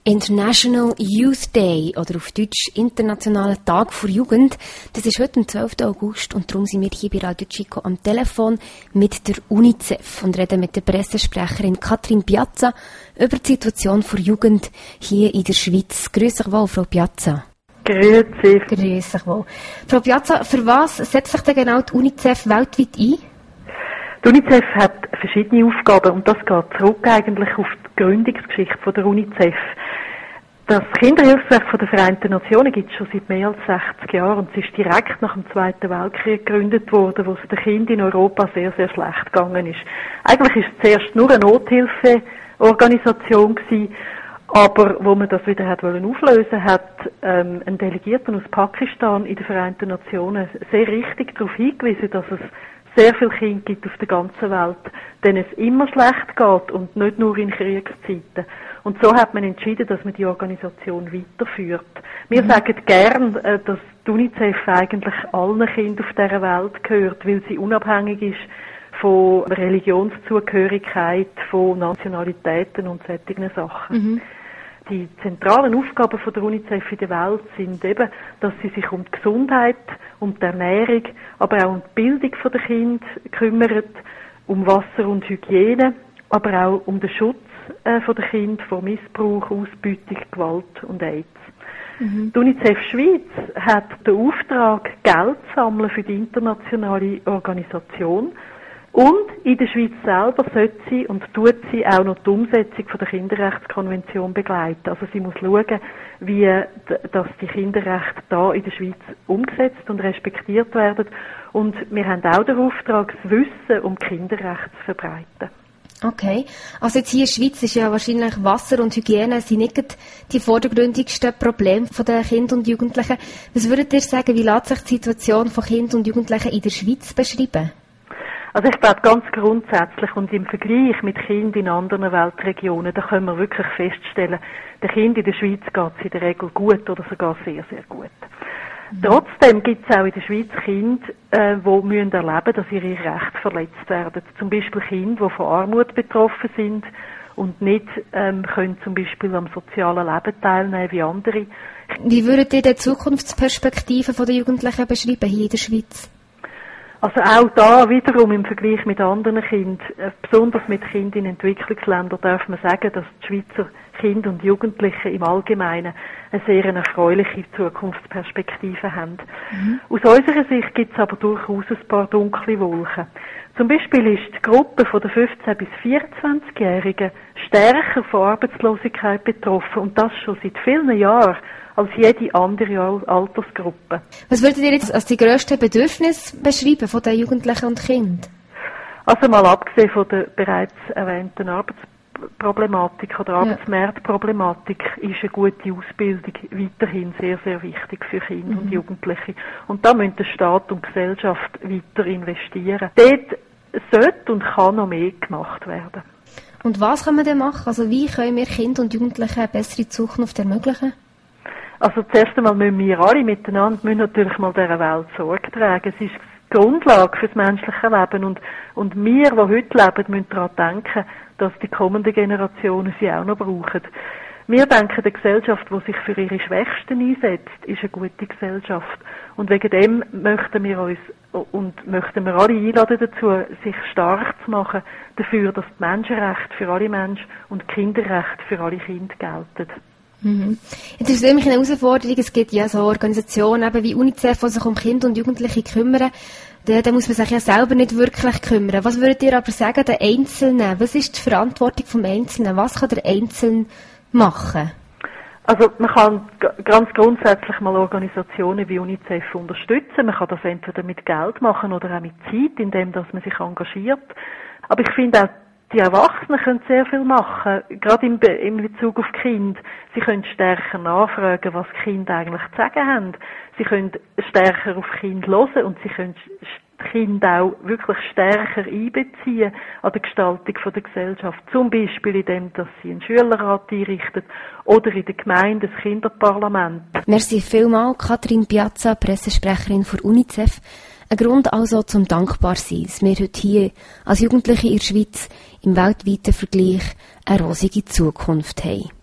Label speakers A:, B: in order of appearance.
A: International Youth Day oder auf Deutsch Internationaler Tag für Jugend. Das ist heute am 12. August und darum sind wir hier bei Radio Chico am Telefon mit der UNICEF und reden mit der Pressesprecherin Katrin Piazza über die Situation für Jugend hier in der Schweiz. Grüß dich wohl, Frau Piazza.
B: Grüezi.
A: Grüß dich wohl. Frau Piazza, für was setzt sich denn genau die UNICEF weltweit ein?
B: Die UNICEF hat verschiedene Aufgaben und das geht zurück eigentlich auf die Gründungsgeschichte von der UNICEF. Das Kinderhilfswerk von der Vereinten Nationen gibt es schon seit mehr als 60 Jahren und es ist direkt nach dem Zweiten Weltkrieg gegründet worden, wo es den Kindern in Europa sehr, sehr schlecht gegangen ist. Eigentlich ist es zuerst nur eine Nothilfeorganisation gewesen, aber wo man das wieder hat wollen auflösen, hat ein Delegierter aus Pakistan in den Vereinten Nationen sehr richtig darauf hingewiesen, dass es sehr viele Kinder gibt auf der ganzen Welt, denen es immer schlecht geht und nicht nur in Kriegszeiten. Und so hat man entschieden, dass man die Organisation weiterführt. Wir sagen gern, dass die UNICEF eigentlich allen Kindern auf dieser Welt gehört, weil sie unabhängig ist von Religionszugehörigkeit, von Nationalitäten und solchen Sachen. Die zentralen Aufgaben von der UNICEF in der Welt sind eben, dass sie sich um die Gesundheit, um die Ernährung, aber auch um die Bildung der Kinder kümmert, um Wasser und Hygiene, aber auch um den Schutz der Kinder vor Missbrauch, Ausbeutung, Gewalt und AIDS. Die UNICEF Schweiz hat den Auftrag, Geld zu sammeln für die internationale Organisation. Und in der Schweiz selber sollte sie und tut sie auch noch die Umsetzung von der Kinderrechtskonvention begleiten. Also sie muss schauen, wie dass die Kinderrechte da in der Schweiz umgesetzt und respektiert werden. Und wir haben auch den Auftrag, das Wissen um Kinderrechte zu verbreiten.
A: Okay, also jetzt hier in der Schweiz ist ja wahrscheinlich Wasser und Hygiene sind nicht die vordergründigsten Probleme der Kinder und Jugendlichen. Was würdet ihr sagen, wie lässt sich die Situation von Kindern und Jugendlichen in der Schweiz beschreiben?
B: Also ich glaube ganz grundsätzlich und im Vergleich mit Kindern in anderen Weltregionen, da können wir wirklich feststellen, den Kindern in der Schweiz geht es in der Regel gut oder sogar sehr, sehr gut. Trotzdem gibt es auch in der Schweiz Kinder, die müssen erleben, dass ihre Rechte verletzt werden. Zum Beispiel Kinder, die von Armut betroffen sind und nicht können zum Beispiel am sozialen Leben teilnehmen wie andere.
A: Wie würdet ihr die Zukunftsperspektiven der Jugendlichen beschreiben hier in der Schweiz?
B: Also auch da wiederum im Vergleich mit anderen Kindern, besonders mit Kindern in Entwicklungsländern, darf man sagen, dass die Schweizer Kinder und Jugendliche im Allgemeinen eine sehr erfreuliche Zukunftsperspektive haben. Aus unserer Sicht gibt es aber durchaus ein paar dunkle Wolken. Zum Beispiel ist die Gruppe von den 15- bis 24-Jährigen stärker von Arbeitslosigkeit betroffen und das schon seit vielen Jahren als jede andere Altersgruppe.
A: Was würdet ihr jetzt als die grössten Bedürfnisse beschreiben von den Jugendlichen und Kindern?
B: Also mal abgesehen von der bereits erwähnten Arbeitsproblematik oder Arbeitsmarktproblematik ist eine gute Ausbildung weiterhin sehr, sehr wichtig für Kinder und Jugendliche. Und da müssen der Staat und die Gesellschaft weiter investieren. Dort sollte und kann noch mehr gemacht werden.
A: Und was können wir denn machen? Also wie können wir Kindern und Jugendlichen eine bessere Zukunft ermöglichen?
B: Also zuerst einmal müssen wir alle miteinander natürlich mal dieser Welt Sorge tragen. Es ist die Grundlage für das menschliche Leben und wir, die heute leben, müssen daran denken, dass die kommenden Generationen sie auch noch brauchen. Wir denken, eine Gesellschaft, die sich für ihre Schwächsten einsetzt, ist eine gute Gesellschaft. Und wegen dem möchten wir alle einladen dazu, sich stark zu machen dafür, dass die Menschenrechte für alle Menschen und die Kinderrechte für alle Kinder gelten.
A: Jetzt ist es nämlich eine Herausforderung, es gibt ja so Organisationen eben wie UNICEF, die sich um Kinder und Jugendliche kümmern. Da muss man sich ja selber nicht wirklich kümmern. Was würdet ihr aber sagen, den Einzelnen? Was ist die Verantwortung vom Einzelnen? Was kann der Einzelne machen?
B: Also man kann ganz grundsätzlich mal Organisationen wie UNICEF unterstützen. Man kann das entweder mit Geld machen oder auch mit Zeit, indem dass man sich engagiert. Aber ich finde auch, die Erwachsenen können sehr viel machen, gerade in Bezug auf die Kinder. Sie können stärker nachfragen, was die Kinder eigentlich zu sagen haben. Sie können stärker auf die Kinder hören und sie können die Kinder auch wirklich stärker einbeziehen an der Gestaltung der Gesellschaft. Zum Beispiel indem, dass sie einen Schülerrat einrichten oder in der Gemeinde ein Kinderparlament.
A: Merci vielmals, Katrin Piazza, Pressesprecherin für UNICEF. Ein Grund also zum dankbar sein, dass wir heute hier als Jugendliche in der Schweiz im weltweiten Vergleich eine rosige Zukunft haben.